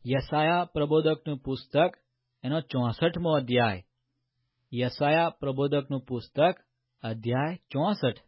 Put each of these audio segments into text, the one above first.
યશાયા પ્રબોધકનું પુસ્તક એનો 64મો અધ્યાય. યશાયા પ્રબોધકનું પુસ્તક અધ્યાય 64.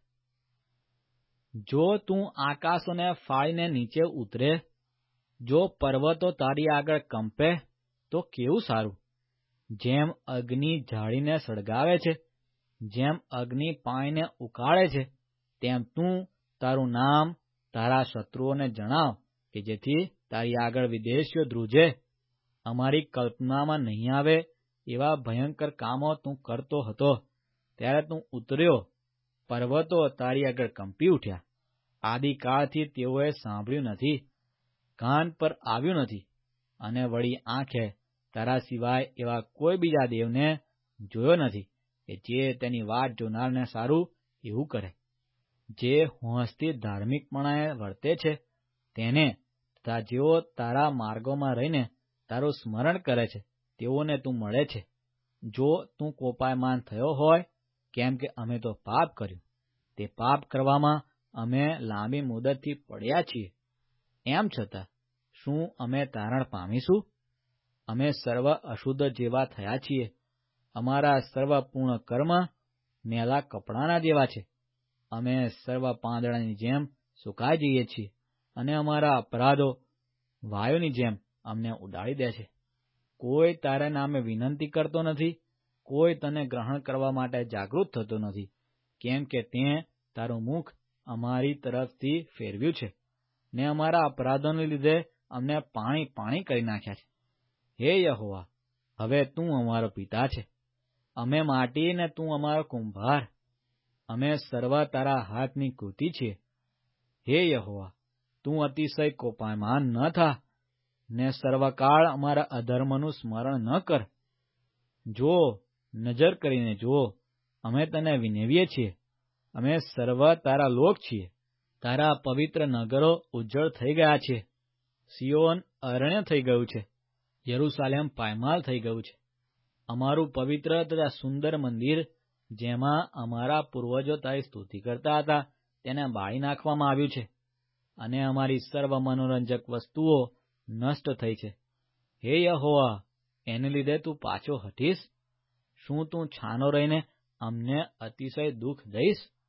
જો તું આકાશોને ફાડીને નીચે ઉતરે, જો પર્વતો તારી આગળ કંપે, તો કેવું સારું. જેમ અગ્નિ જાળીને સળગાવે છે, જેમ અગ્નિ પાણીને ઉકાળે છે, તેમ તું તારું નામ તારા શત્રુઓને જણાવ, કે જેથી તારી આગળ વિદેશીઓ ધ્રુજે. અમારી કલ્પનામાં નહીં આવે એવા ભયંકર કામો તું કરતો હતો. ત્યારે તું ઉતર્યો, પર્વતો તારી આગળ કંપી ઉઠ્યા. આદિકાળથી તેઓએ સાંભળ્યું નથી, કાન પર આવ્યું નથી, અને વળી આંખે તારા સિવાય એવા કોઈ બીજા દેવને જોયો નથી, કે જે તેની વાટ જોનારને સારું એવું કરે. જે હોંશથી ધાર્મિકપણાએ વર્તે છે તેને, તથા જેઓ તારા માર્ગોમાં રહીને તારું સ્મરણ કરે છે, તેઓને તું મળે છે. જો તું કોપાયમાન થયો હોય, કેમ કે અમે તો પાપ કર્યું, તે પાપ કરવામાં અમે લાંબી મુદતથી પડ્યા છીએ, એમ છતાં શું અમે તારણ પામીશું? અમે સર્વ અશુદ્ધ જેવા થયા છીએ. અમારા સર્વ પૂર્ણ કર્મ મેલા કપડાના જેવા છે. અમે સર્વ પાંદડાની જેમ સુકાઈ જઈએ છીએ, અને અમારા અપરાધો વાયુની જેમ અમને ઉડાડી દે છે. કોઈ તારા નામે વિનંતી કરતો નથી, કોઈ તને ગ્રહણ કરવા માટે જાગૃત થતો નથી, કેમ કે તે તારું મુખ અમારી તરફથી ફેરવ્યું છે, ને અમારા અપરાધોને લીધે અમને પાણી પાણી કરી નાખ્યા છે. હે યહોવા, હવે તું અમારો પિતા છે, અમે માટી ને તું અમારો કુંભાર. અમે સર્વ તારા હાથની કૃતિ છીએ. હે યહોવા, તું અતિશય કોપાયમાન ન થા, ને સર્વકાળ અમારા અધર્મનું સ્મરણ ન કર. જો નજર કરીને જુઓ, અમે તને વિનેવીએ છીએ. અમે સર્વ તારા લોક છીએ. તારા પવિત્ર નગરો ઉજ્જળ થઈ ગયા છે. સિયોન અરણ્ય થઈ ગયું છે, યરૂશાલેમ પાયમાલ થઈ ગયું છે. અમારું પવિત્ર તથા સુંદર મંદિર, જેમાં અમારા પૂર્વજો તારી સ્તુતિ કરતા હતા, તેને બાળી નાખવામાં આવ્યું છે, અને અમારી સર્વ મનોરંજક વસ્તુઓ નષ્ટ થઈ છે. હે યહોવા, એને લીધે તું પાછો હટીશ? શું તું છાનો રહીને અમને અતિશય દુઃખ દઈશ?